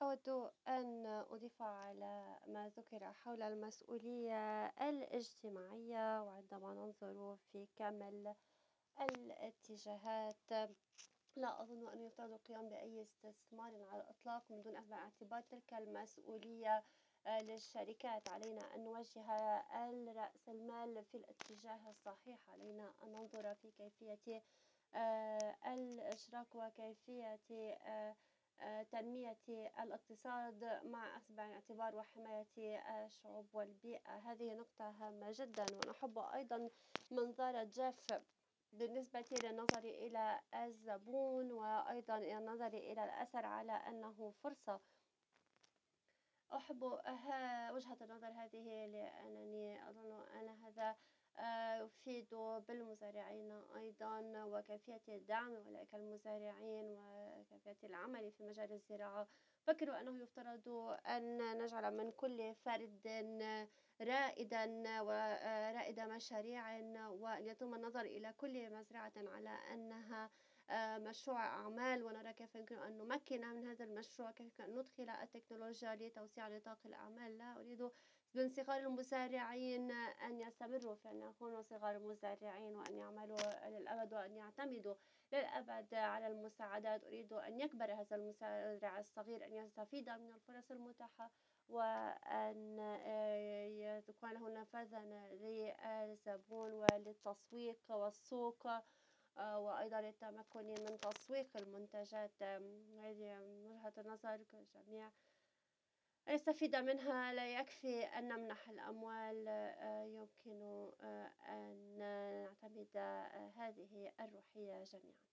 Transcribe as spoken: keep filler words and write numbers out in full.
أود أن أضيف على ما ذكر حول المسؤولية الاجتماعية، وعندما ننظر في كامل الاتجاهات لا أظن أنه يفترض القيام بأي استثمار على الإطلاق من دون أخذ باعتبار تلك المسؤولية آه، للشركات. علينا أن نوجه الرأس المال في الاتجاه الصحيح، علينا أن ننظر في كيفية آه، الإشراك وكيفية آه، آه، تنمية الاقتصاد مع أخذ بعين الاعتبار وحماية الشعوب والبيئة. هذه نقطة هامة جدا، ونحب أيضا منظار جاف بالنسبة للنظر إلى الزبون، وأيضا النظر إلى الأثر على أنه فرصة. أحب ها وجهة النظر هذه لأنني أظن أن هذا آه، يفيد بالمزارعين أيضا، وكيفية الدعم أولئك المزارعين وكيفية العمل في مجال الزراعة. فكروا أنه يفترض أن نجعل من كل فرد رائدا ورائد مشاريع، وأن يتم النظر إلى كل مزرعة على أنها آه، مشروع أعمال، ونرى كيف يمكن أن نمكن من هذا المشروع، كيف يمكن أن ندخل التكنولوجيا لتوسيع نطاق الأعمال. لا أريد من صغار المزارعين أن يستمروا في أن يكونوا صغار مزارعين وأن يعملوا للأبد وأن يعتمدوا للأبد على المساعدات. أريد أن يكبر هذا المزارع الصغير، أن يستفيد من الفرص المتاحة، وأن آه، تكون له نفاذا للزبون وللتسويق والسوق، آه، وأيضا للتمكن من تسويق المنتجات. آم، هذه وجهة النظر كالجميع يستفيد منها. لا يكفي أن نمنح الأموال، آه، يمكن آه، أن نعتمد آه، هذه الروحية جميعا.